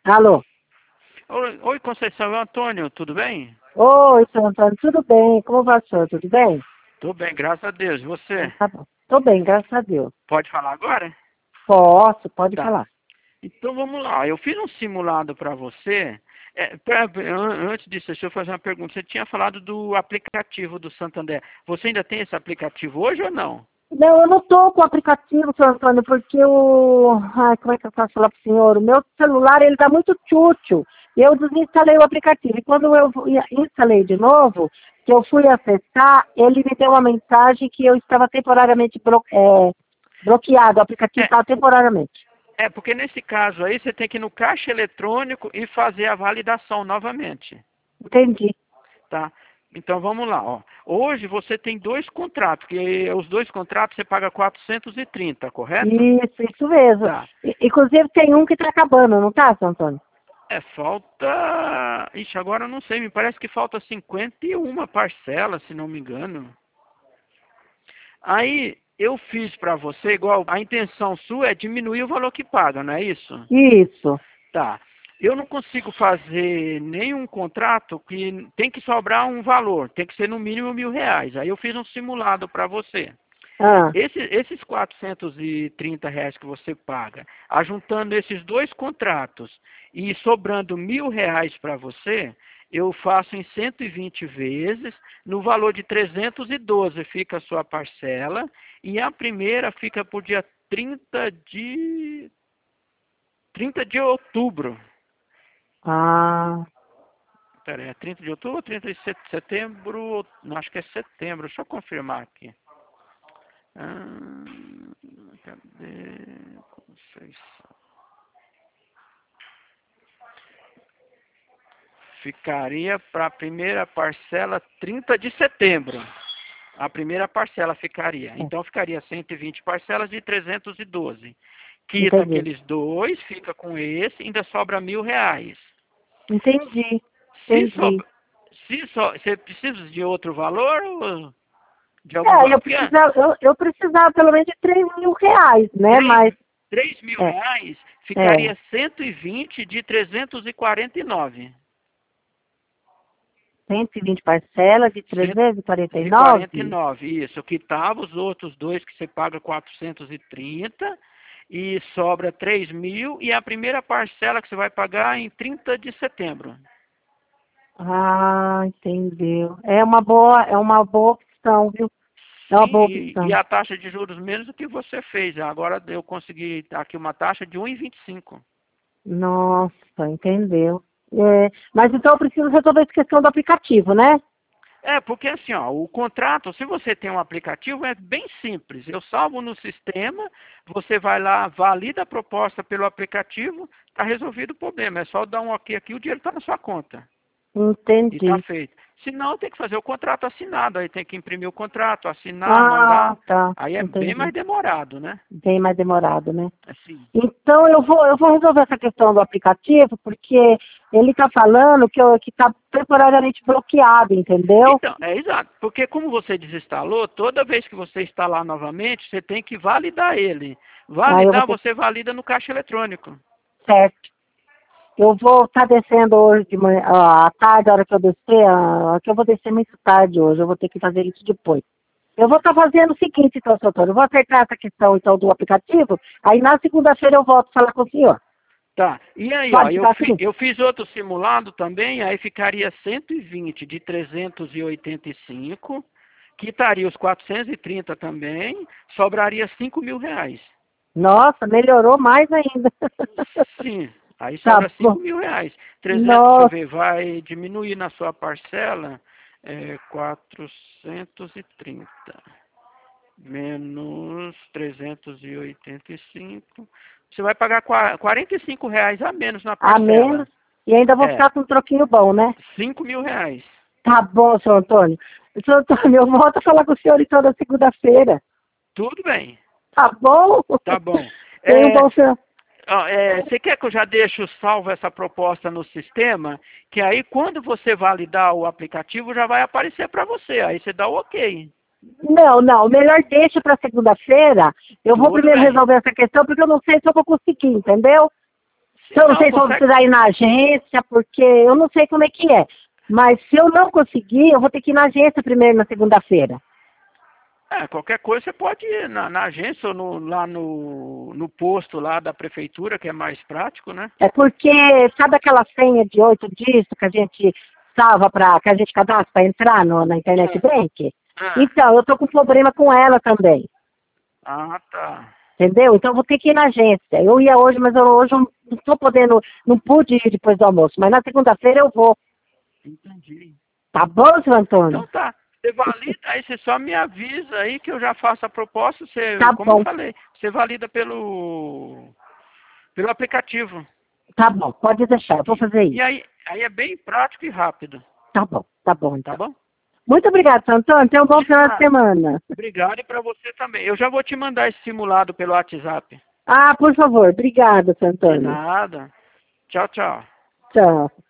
Alô? Oi, Conceição, é o Antônio, tudo bem? Oi, seu Antônio, tudo bem? Como vai, senhor? Tudo bem? Tô bem, graças a Deus. E Então, você? tá bom. Tô bem, graças a Deus. Pode falar agora? Posso, pode Tá. falar. Então vamos lá. Eu fiz um simulado para você. Antes disso, deixa eu fazer uma pergunta. Você tinha falado do aplicativo do Santander. Você ainda tem esse aplicativo hoje ou não? Não, eu não tô com o aplicativo, seu Antônio, porque o... Ai, como é que eu posso falar pro senhor? O meu celular, ele dá muito tchutchu. Eu desinstalei o aplicativo. E quando eu instalei de novo, que eu fui acessar, ele me deu uma mensagem que eu estava temporariamente bloqueado. O aplicativo É, estava temporariamente. porque nesse caso aí você tem que ir no caixa eletrônico e fazer a validação novamente. Entendi. Tá? Então vamos lá, ó. Hoje você tem dois contratos, que os dois contratos você paga 430, correto? Isso mesmo. Tá. Inclusive tem um que está acabando, não tá, seu Antônio? Falta. Ixi, agora eu não sei, me parece que falta 51 parcelas, se não me engano. Aí eu fiz para você, igual a intenção sua é diminuir o valor que paga, não é isso? Isso. Tá. Eu não consigo fazer nenhum contrato que tem que sobrar um valor, tem que ser no mínimo R$ 1.000. Aí eu fiz um simulado para você. Ah, Esses R$ 430 que você paga, ajuntando esses dois contratos e sobrando R$ 1.000 para você, eu faço em 120 vezes, no valor de 312 fica a sua parcela, e a primeira fica por dia 30 de outubro. ah, Pera aí, é 30 de outubro ou 30 de setembro? Não, acho que é setembro, deixa eu confirmar aqui. Cadê? Conceição. Ficaria para a primeira parcela 30 de setembro. A primeira parcela ficaria. Então ficaria 120 parcelas de 312. Quita entendi. aqueles dois, fica com esse, ainda sobra R$ 1.000. Entendi. Se Entendi. sobra, você precisa de outro valor ou de algum É, valor? eu Porque precisava, eu precisava pelo menos de R$ 3.000, né? 3, Mas, 3 mil é, reais é, ficaria 120 de 349. 120 parcelas de trezentos e quarenta e 149, nove. isso. Quitava os outros dois que você paga 430 e sobra 3.000 e a primeira parcela que você vai pagar em 30 de setembro. Ah, entendeu. É uma boa opção, viu? É uma Sim, boa e opção. a taxa de juros menos do que você fez. Agora eu consegui aqui uma taxa de 1,25. Nossa, entendeu. É, mas então eu preciso resolver essa questão do aplicativo, né? Porque assim, ó, o contrato, se você tem um aplicativo, é bem simples. Eu salvo no sistema, você vai lá, valida a proposta pelo aplicativo, está resolvido o problema. É só dar um ok aqui, o dinheiro está na sua conta. E está Entendi. feito. Se não, tem que fazer o contrato assinado. Aí tem que imprimir o contrato, assinar, Ah, mandar. tá. Aí é bem Entendi. mais demorado, né? Bem mais demorado, né? Assim. Então eu vou resolver essa questão do aplicativo, porque ele está falando que está temporariamente bloqueado, entendeu? Então, é exato. Porque como você desinstalou, toda vez que você instalar novamente, você tem que validar ele. Aí eu vou Validar, ter que, você valida no caixa eletrônico. certo. Eu vou estar descendo hoje de manhã, à tarde, a hora que eu descer, que eu vou descer muito tarde hoje, eu vou ter que fazer isso depois. Eu vou estar fazendo o seguinte, então, seu Antônio, eu vou acertar essa questão, então, do aplicativo, aí na segunda-feira eu volto falar com o senhor. Tá. E aí, ó, Pode ficar assim? eu fiz outro simulado também, aí ficaria 120 de 385, quitaria os 430 também, sobraria R$ 5.000. Nossa, melhorou mais ainda. Sim, aí Tá sobra bom. R$ 5.000. 300, deixa eu Nossa, ver, vai diminuir na sua parcela 430 menos 385. Você vai pagar R$ 45 a menos na a menos, parcela. e ainda vou É, ficar com um troquinho bom, né? R$ 5.000. Tá bom, seu Antônio. Seu Antônio, eu volto a falar com o senhor então na segunda-feira. Tudo bem, Tá bom? tá bom. Tenha um bom final. Você quer que eu já deixe salvo essa proposta no sistema? Que aí quando você validar o aplicativo já vai aparecer para você. Aí você dá o ok. Não, não, melhor deixa para segunda-feira. Eu vou Tudo primeiro bem. resolver essa questão, porque eu não sei se eu vou conseguir, entendeu? Então, eu não sei se eu vou precisar ir na agência, porque eu não sei como é que é. Mas se eu não conseguir, eu vou ter que ir na agência primeiro na segunda-feira. Qualquer coisa você pode ir na agência ou lá no posto lá da prefeitura, que é mais prático, né? É porque, sabe aquela senha de 8 dígitos que a gente salva que a gente cadastra para entrar na Internet Bank? Então, eu tô com problema com ela também. Ah, tá. Entendeu? Então eu vou ter que ir na agência. Eu ia hoje, mas hoje eu não estou podendo, não pude ir depois do almoço. Mas na segunda-feira eu vou. Entendi. Tá bom, seu Antônio? Então tá. Você valida, aí você só me avisa aí que eu já faço a proposta. Você, Tá como eu bom. falei, você valida pelo aplicativo. Tá bom, pode deixar, eu vou fazer E isso. aí é bem prático e rápido. Tá bom Tá então. bom? Muito obrigado, seu Antônio. Tenha um bom De final de nada. semana. Obrigado e para você também. Eu já vou te mandar esse simulado pelo WhatsApp. Ah, por favor, obrigada, seu De Antônio. nada. Tchau, tchau. Tchau.